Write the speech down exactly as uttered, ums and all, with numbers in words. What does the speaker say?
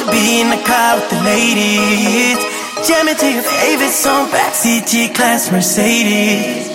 be in the car with the ladies, jamming to your favorite song, backseat G-Class Mercedes.